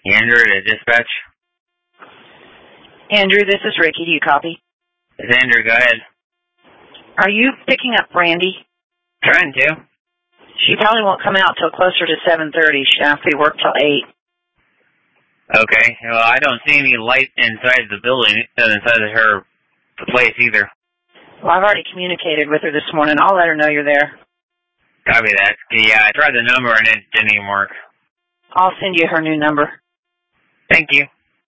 Andrew to dispatch. Andrew, this is Ricky. Do you copy? It's Andrew, go ahead. Are you picking up Brandy? Trying to. She probably won't come out till closer to 7:30. She'll have to work till 8. Okay, well, I don't see any light inside the building, inside of her place either. Well, I've already communicated with her this morning. I'll let her know you're there. Copy that. Yeah, I tried the number and it didn't even work. I'll send you her new number. Thank you.